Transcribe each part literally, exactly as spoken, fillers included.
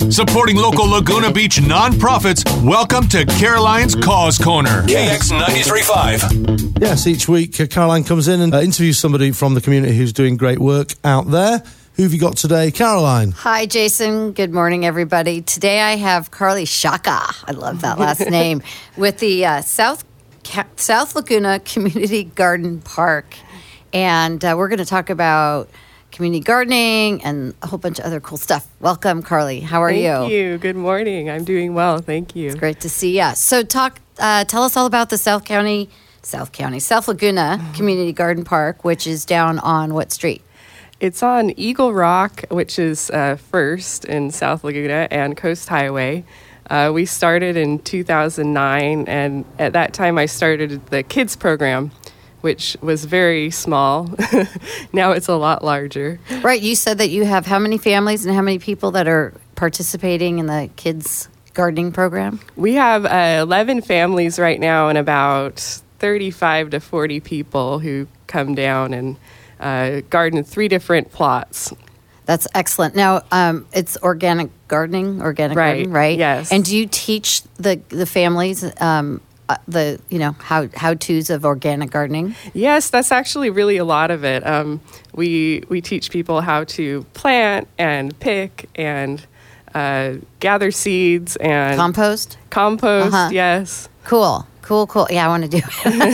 Supporting local Laguna Beach nonprofits, welcome to Caroline's Cause Corner. K X ninety-three point five. Yes, each week uh, Caroline comes in and uh, interviews somebody from the community who's doing great work out there. Who have you got today, Caroline? Hi, Jason. Good morning, everybody. Today I have Carly Shaka. I love that last name. With the uh, South Ca- South Laguna Community Garden Park. And uh, we're going to talk about community gardening and a whole bunch of other cool stuff. Welcome, Carly. How are Thank you? Thank you. Good morning. I'm doing well. Thank you. It's great to see you. So talk, uh, tell us all about the South County, South County, South Laguna Community Garden Park, which is down on what street? It's on Eagle Rock, which is uh, first in South Laguna, and Coast Highway. Uh, we started in two thousand nine, and at that time I started the kids program, which was very small. Now it's a lot larger. Right. You said that you have how many families and how many people that are participating in the kids gardening program? We have uh, eleven families right now and about thirty-five to forty people who come down and uh, garden three different plots. That's excellent. Now, um, it's organic gardening, organic Right. garden, right? Yes. And do you teach the the families um, uh, the you know how how tos of organic gardening? Yes, that's actually really a lot of it. Um, we we teach people how to plant and pick and uh, gather seeds and Compost. compost. Uh-huh. Yes. Cool, cool, cool. Yeah, I want to do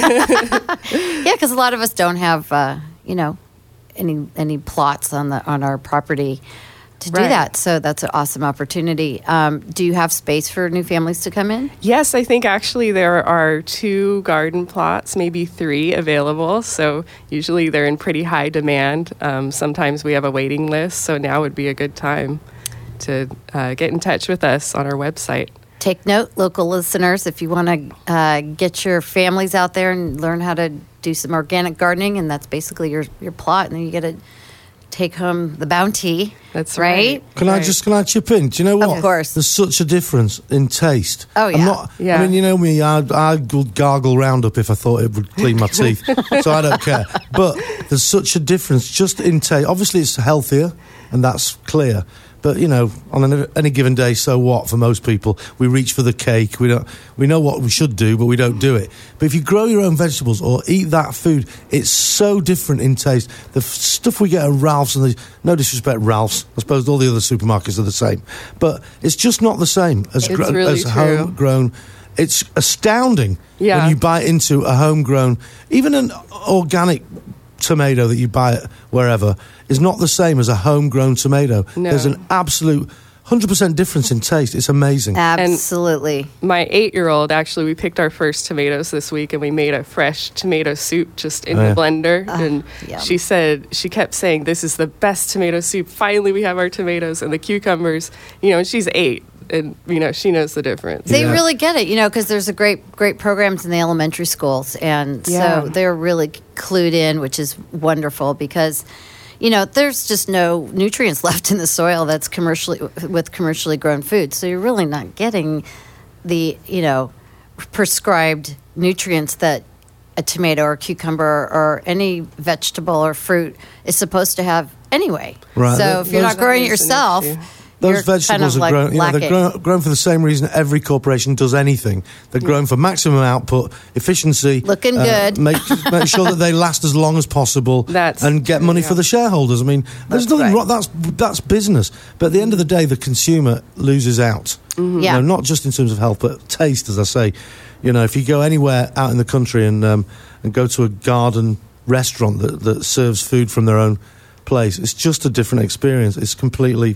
it. Yeah, because a lot of us don't have uh, you know any any plots on the on our property to do Right. that. So that's an awesome opportunity. Um, do you have space for new families to come in? Yes, I think actually there are two garden plots, maybe three available. So usually they're in pretty high demand. Um, sometimes we have a waiting list. So now would be a good time to uh, get in touch with us on our website. Take note, local listeners, if you want to uh, get your families out there and learn how to do some organic gardening, and that's basically your, your plot, and then you get to take home the bounty. That's right. right. Can I Right. just can I chip in? Do you know what? Of course. There's such a difference in taste. Oh, yeah. I'm not, Yeah. I mean, you know me, I'd, I'd gargle Roundup if I thought it would clean my teeth. So I don't care. But there's such a difference just in taste. Obviously, it's healthier, and that's clear. But, you know, on an, any given day, so what for most people? We reach for the cake. We don't. We know what we should do, but we don't do it. But if you grow your own vegetables or eat that food, it's so different in taste. The f- stuff we get at Ralph's, and the, no disrespect, Ralph's. I suppose all the other supermarkets are the same. But it's just not the same as, It's gro- really as true. homegrown. It's astounding Yeah. when you bite into a homegrown, even an organic tomato that you buy at wherever is not the same as a homegrown tomato. No. There's an absolute one hundred percent difference in taste. It's amazing. Absolutely. My eight-year-old, actually, we picked our first tomatoes this week, and we made a fresh tomato soup just in Oh, yeah. the blender. and yum. she said, she kept saying, this is the best tomato soup. Finally, we have our tomatoes and the cucumbers. You know, and she's eight, and, you know, she knows the difference. They Yeah. really get it, you know, because there's a great, great programs in the elementary schools, and Yeah. so they're really clued in, which is wonderful because, you know, there's just no nutrients left in the soil that's commercially with commercially grown food, so you're really not getting the, you know, prescribed nutrients that a tomato or cucumber or any vegetable or fruit is supposed to have anyway. Right. So Th- if you're those- not growing it That is an yourself. issue. Those you're vegetables kind of are like grown. You know, they're lacking. grown, grown for the same reason every corporation does anything. They're grown for maximum output, efficiency, Looking uh, good. Make make sure that they last as long as possible, That's- and get money yeah. for the shareholders. I mean, there's That's nothing right. wrong. That's that's business. But at the end of the day, the consumer loses out. Yeah. You know, not just in terms of health, but taste. As I say, you know, if you go anywhere out in the country and um, and go to a garden restaurant that that serves food from their own place, it's just a different experience. It's completely.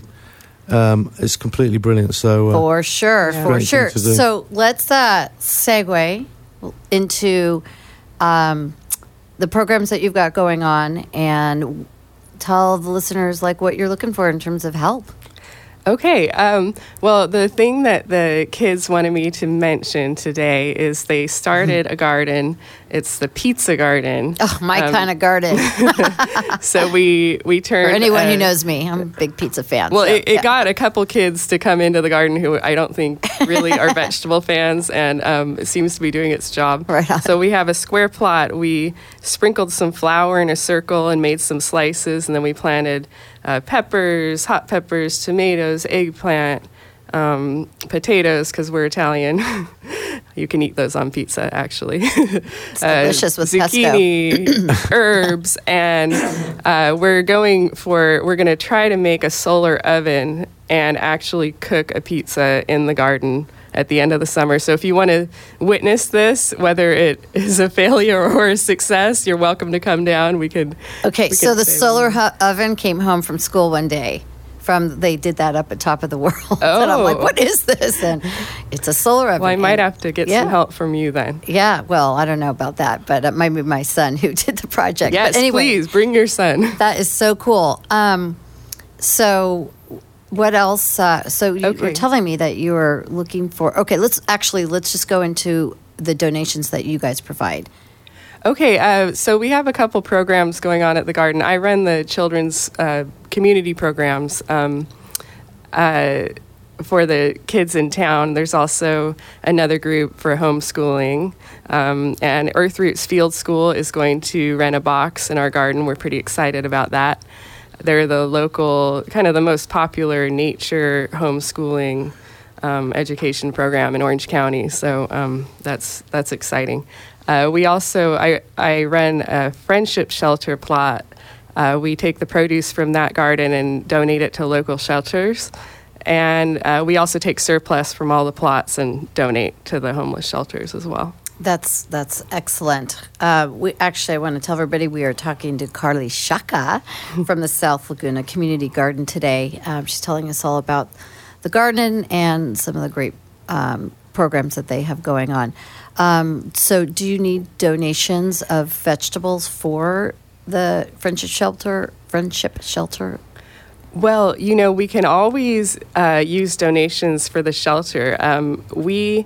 Um, it's completely brilliant. So uh, For sure, Yeah. for Great thing sure. to do. So let's uh, segue into um, the programs that you've got going on and tell the listeners like what you're looking for in terms of help. Okay. Um, well, the thing that the kids wanted me to mention today is they started a garden. It's the pizza garden. Oh, my Um, kind of garden. So we we For turned anyone uh, who knows me, I'm a big pizza fan. Well, so, it, it yeah. got a couple kids to come into the garden who I don't think really are vegetable fans, and um, it seems to be doing its job. Right on. So we have a square plot. We sprinkled some flour in a circle and made some slices, and then we planted uh, peppers, hot peppers, tomatoes, eggplant, um, potatoes, because we're Italian. You can eat those on pizza, actually. It's delicious with zucchini, herbs, and uh, we're going for, we're going to try to make a solar oven and actually cook a pizza in the garden at the end of the summer. So if you want to witness this, whether it is a failure or a success, you're welcome to come down. We could. Okay, we so could the say- solar hu- oven came home from school one day. From they did that up at Top of the World. Oh. And I'm like, what is this? And it's a solar oven. Well, I might And- have to get yeah. some help from you then. Yeah, well, I don't know about that, but it might be my son who did the project. Yes, but anyway, please bring your son. that is so cool. Um, so, what else? Uh, so you Okay. were telling me that you were looking for. Okay, let's actually let's just go into the donations that you guys provide. Okay, uh, so we have a couple programs going on at the garden. I run the children's uh, community programs um, uh, for the kids in town. There's also another group for homeschooling. Um, and Earth Roots Field School is going to rent a box in our garden. We're pretty excited about that. They're the local, kind of the most popular nature homeschooling um, education program in Orange County. So um, that's that's exciting. Uh, we also, I, I run a friendship shelter plot. Uh, we take the produce from that garden and donate it to local shelters. And uh, we also take surplus from all the plots and donate to the homeless shelters as well. That's that's excellent. Uh, we actually, I want to tell everybody we are talking to Carly Shaka from the South Laguna Community Garden today. Um, she's telling us all about the garden and some of the great um, programs that they have going on. Um, so, do you need donations of vegetables for the friendship shelter? Friendship shelter. Well, you know, we can always uh, use donations for the shelter. Um, we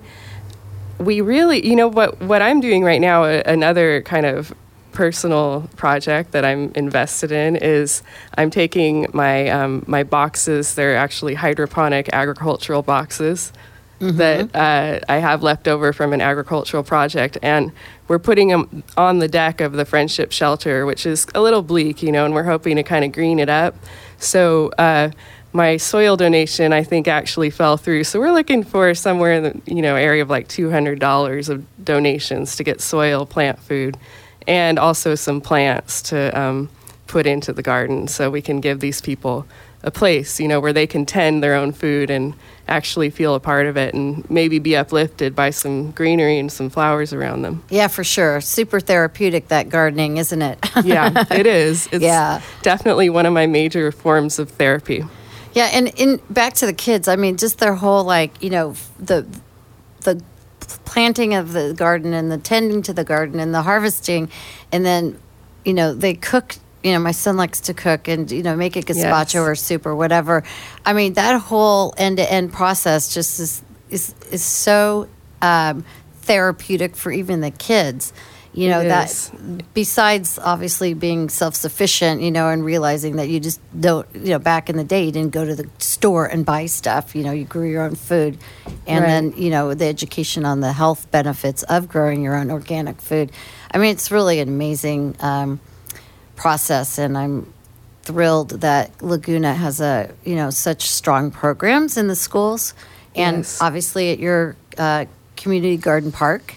we really, you know, what what I'm doing right now, a, another kind of personal project that I'm invested in is I'm taking my um, my boxes. They're actually hydroponic agricultural boxes. Mm-hmm. that uh, I have left over from an agricultural project, and we're putting them on the deck of the Friendship Shelter, which is a little bleak, you know, and we're hoping to kind of green it up. So uh, my soil donation, I think, actually fell through. So we're looking for somewhere in the, you know, area of like two hundred dollars of donations to get soil, plant food, and also some plants to um, put into the garden so we can give these people a place, you know, where they can tend their own food and actually feel a part of it and maybe be uplifted by some greenery and some flowers around them. Yeah, for sure. Super therapeutic, that gardening, isn't it? Yeah, it is. It's Yeah. definitely one of my major forms of therapy. Yeah, and in back to the kids, I mean, just their whole, like, you know, the the planting of the garden and the tending to the garden and the harvesting, and then, you know, they cook. You know, my son likes to cook and, you know, make a gazpacho Yes. or soup or whatever. I mean, that whole end-to-end process just is is, is so um, therapeutic for even the kids. You know, It that is. besides obviously being self-sufficient, you know, and realizing that you just don't, you know, back in the day, you didn't go to the store and buy stuff. You know, you grew your own food. And Right. then, you know, the education on the health benefits of growing your own organic food. I mean, it's really an amazing um process, and I'm thrilled that Laguna has a you know such strong programs in the schools, and Yes. obviously at your uh, community garden park.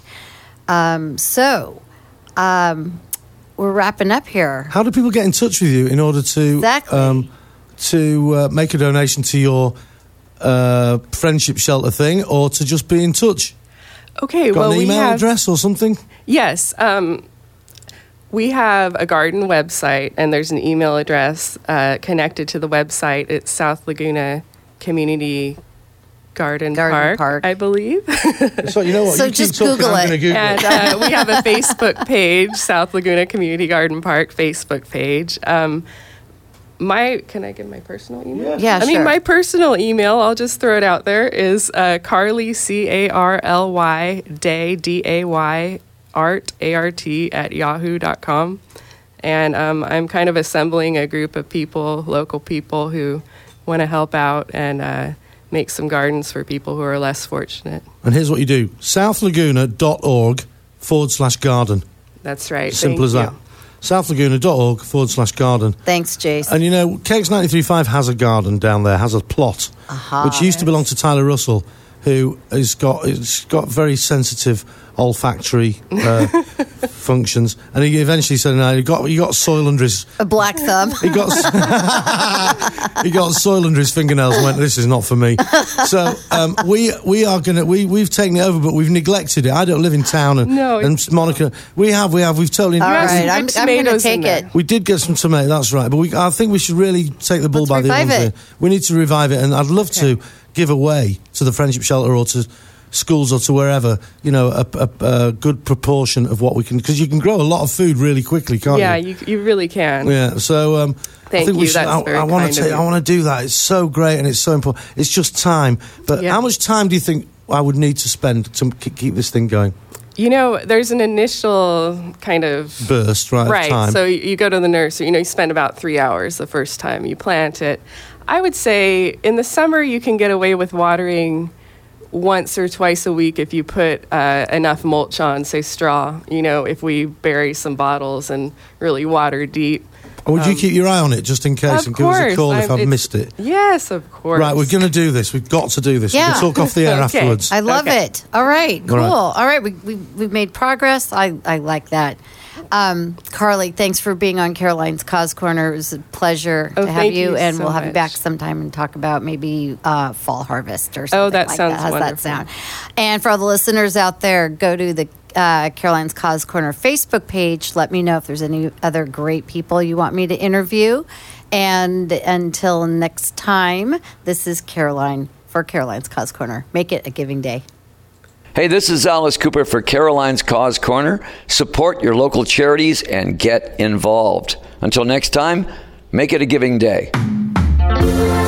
Um, so um, we're wrapping up here. How do people get in touch with you in order to Exactly. um, to uh, make a donation to your uh, friendship shelter thing, or to just be in touch? Okay, Got well, an we email have address or something? yes. Um, we have a garden website, and there's an email address uh, connected to the website. It's South Laguna Community Garden, Garden Park, Park. I believe. So you know what? So you keep just talking, Google I'm it. gonna Google And it. uh, we have a Facebook page, South Laguna Community Garden Park Facebook page. Um, my can I give my personal email? Yeah, I mean, sure. my personal email, I'll just throw it out there, is uh, Carly, C A R L Y, Day, D A Y, Art, A R T, at yahoo dot com. And um, I'm kind of assembling a group of people, local people who want to help out and uh, make some gardens for people who are less fortunate. And here's what you do. southlaguna.org forward slash garden. That's right. Simple Thank as you. that. southlaguna.org forward slash garden. Thanks, Jace. And you know, Cakes ninety-three point five has a garden down there, has a plot, Uh-huh. which used to belong to Tyler Russell, who has got, has got very sensitive olfactory uh, functions. And he eventually said, no, he got, he got soil under his... A black thumb. He got he got soil under his fingernails and went, this is not for me. So um, we we are gonna we we've taken it over, but we've neglected it. I don't live in town, and, No, and Monica, we have we have we've totally. All have some right, good I'm, I'm going to tomatoes in take there. it. We did get some tomato, that's right, but we, I think we should really take the bull Let's by the revive horns it. here. We need to revive it, and I'd love to give away to the Friendship Shelter or to schools or to wherever, you know, a, a, a good proportion of what we can, because you can grow a lot of food really quickly, can't Yeah, you? you, you really can. Yeah, so um, Thank I think we you, should. that's I, very I want kind to of take. you. I want to do that. It's so great and it's so important. It's just time. But Yeah. how much time do you think I would need to spend to k- keep this thing going? You know, there's an initial kind of Burst, right? right. Of time. So you you go to the nursery. You know, you spend about three hours the first time you plant it. I would say in the summer you can get away with watering once or twice a week if you put uh, enough mulch on, say straw. You know, if we bury some bottles and really water deep. Or would you keep your eye on it just in case Of and give us a course, call if I'm- I've it's- missed it? Yes, of course. Right, we're going to do this. We've got to do this. Yeah. We can talk off the air Okay. afterwards. I love Okay. it. All right, cool. right. All right, we, we, we've made progress. I, I like that. Um, Carly, thanks for being on Caroline's Cause Corner. It was a pleasure Oh, to have thank you, you and so we'll have you much. back sometime and talk about maybe uh, fall harvest or something Oh, that like sounds that. How's that wonderful. sound? And for all the listeners out there, go to the uh, Caroline's Cause Corner Facebook page. Let me know if there's any other great people you want me to interview. And until next time, this is Caroline for Caroline's Cause Corner. Make it a giving day. Hey, this is Alice Cooper for Caroline's Cause Corner. Support your local charities and get involved. Until next time, make it a giving day.